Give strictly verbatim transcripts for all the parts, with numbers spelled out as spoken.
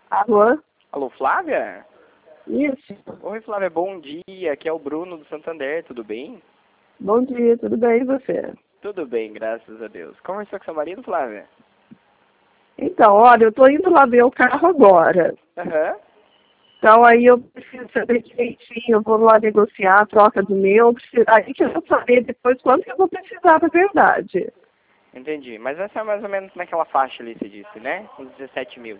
Alô? Alô, Flávia? Isso. Oi, Flávia, bom dia. Aqui é o Bruno do Santander, tudo bem? Bom dia, tudo bem e você? Tudo bem, graças a Deus. Conversou com seu marido, Flávia? Então, olha, eu tô indo lá ver o carro agora. Aham. Então aí eu preciso saber direitinho, eu vou lá negociar a troca do meu, preciso- aí que eu vou saber depois quanto que eu vou precisar na verdade. Entendi. Mas essa é mais ou menos naquela faixa ali, você disse, né? Uns dezessete mil.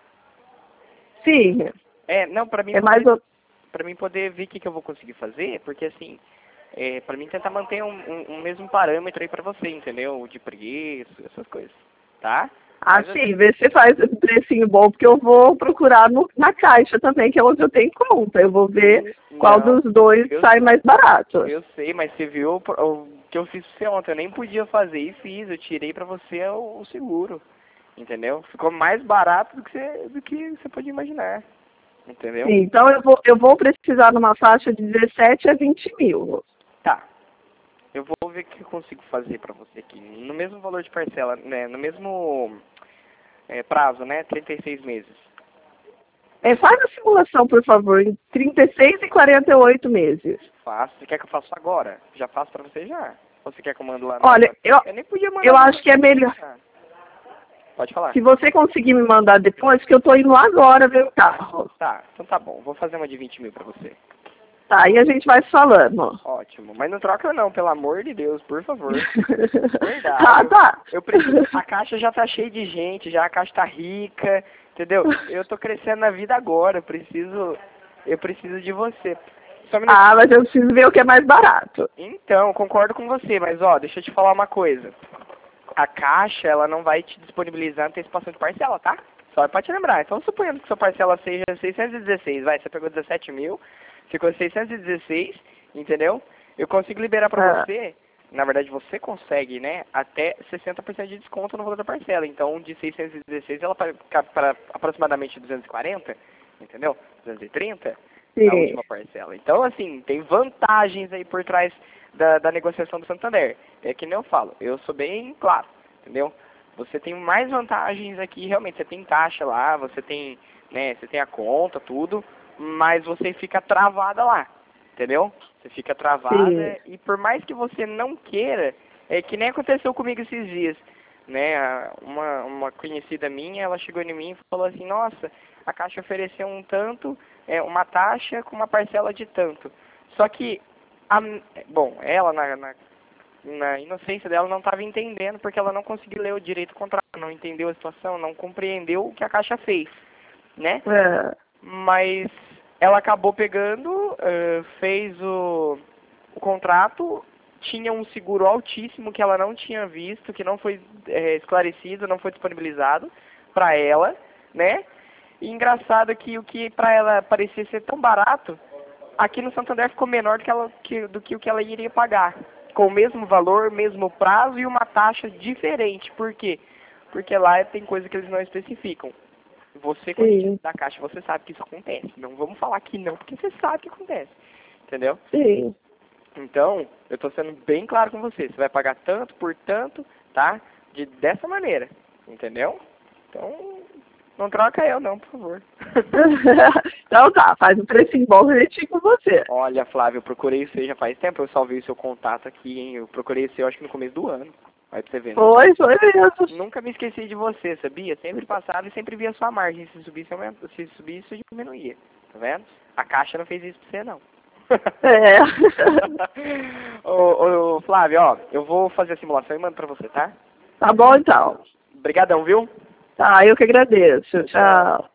Sim, É, não, pra mim é poder, mais ou... pra mim poder ver o que, que eu vou conseguir fazer, porque assim, é, pra mim tentar manter um, um, um mesmo parâmetro aí pra você, entendeu? De preço, essas coisas, tá? Ah, Mas sim, vê se faz um precinho bom, porque eu vou procurar no- na caixa também, que é onde eu tenho conta. Eu vou ver qual não, dos dois eu, sai mais barato. eu sei, mas você viu o, o que eu fiz pra você ontem, eu nem podia fazer e fiz, eu tirei pra você o, o seguro, entendeu? Ficou mais barato do que você, do que você pode imaginar, entendeu? Sim, então eu vou, eu vou precisar numa faixa de dezessete a vinte mil. Tá. Eu vou ver o que eu consigo fazer pra você aqui. No mesmo valor de parcela, né? No mesmo é, prazo, né? trinta e seis meses. É, faz a simulação, por favor, em trinta e seis e quarenta e oito meses. Faço. Você quer que eu faça agora? Já faço pra você já. Ou você quer que eu mando lá no Olha, WhatsApp? eu, Eu nem podia mandar eu pra acho que é você. melhor. Ah, pode falar. Se você conseguir me mandar depois, que eu tô indo lá agora ver o carro. Tá, então tá bom. Vou fazer uma de vinte mil pra você. Tá, aí a gente vai falando. Ótimo. Mas não troca não, pelo amor de Deus, por favor. Verdade. Tá, Eu, tá. eu preciso. A caixa já tá cheia de gente, já a caixa tá rica, entendeu? Eu tô crescendo na vida agora, eu preciso. Eu preciso de você. Só um minutinho. Ah, mas eu preciso ver o que é mais barato. Então, concordo com você, mas ó, deixa eu te falar uma coisa. A caixa, ela não vai te disponibilizar antecipação de parcela, tá? Só pra te lembrar. Então, suponhando que sua parcela seja seiscentos e dezesseis, vai, você pegou dezessete mil, ficou seiscentos e dezesseis, entendeu? Eu consigo liberar pra Ah, você, na verdade você consegue, né, até sessenta por cento de desconto no valor da parcela. Então, de seiscentos e dezesseis, ela vai ficar para aproximadamente duzentos e quarenta, entendeu? duzentos e trinta, na sim, última parcela. Então, assim, tem vantagens aí por trás da, da negociação do Santander. É que nem eu falo, eu sou bem claro, entendeu? Você tem mais vantagens aqui, realmente, você tem taxa lá, você tem, né, você tem a conta, tudo, mas você fica travada lá, entendeu? Você fica sim. travada e por mais que você não queira, é que nem aconteceu comigo esses dias, né? a- Uma, uma conhecida minha, ela chegou em mim e falou assim, nossa, a Caixa ofereceu um tanto, é, uma taxa com uma parcela de tanto. Só que, a, bom, ela na, na, na inocência dela não estava entendendo porque ela não conseguiu ler o direito do contrato, não entendeu a situação, não compreendeu o que a Caixa fez, né? É, Mas ela acabou pegando, eh, fez o, o contrato, tinha um seguro altíssimo que ela não tinha visto, que não foi eh, esclarecido, não foi disponibilizado para ela, né? E engraçado que o que para ela parecia ser tão barato, aqui no Santander ficou menor do que, ela, que, do que o que ela iria pagar. Com o mesmo valor, mesmo prazo e uma taxa diferente. Por quê? Porque lá tem coisa que eles não especificam. Você, quando sim, da caixa, você sabe que isso acontece. Não vamos falar que não, porque você sabe que acontece. Entendeu? sim. Então, eu estou sendo bem claro com você. Você vai pagar tanto por tanto, tá? De, dessa maneira. Entendeu? Então, não troca eu não, por favor. Então tá, faz um precinho bom direitinho com você. Olha, Flávio, eu procurei você já faz tempo. Eu salvei o seu contato aqui, hein? Eu procurei você, eu acho que no começo do ano. Vai pra você ver. Nunca, Foi, foi mesmo. nunca me esqueci de você, sabia? Sempre passava e sempre via sua margem. Se subisse, aumenta, se subisse, isso diminuía. Tá vendo? A Caixa não fez isso pra você, não. É. ô, ô, Flávio, ó, eu vou fazer a simulação e mando pra você, tá? Tá bom então. Obrigadão, viu? Tá, eu que agradeço. Tchau.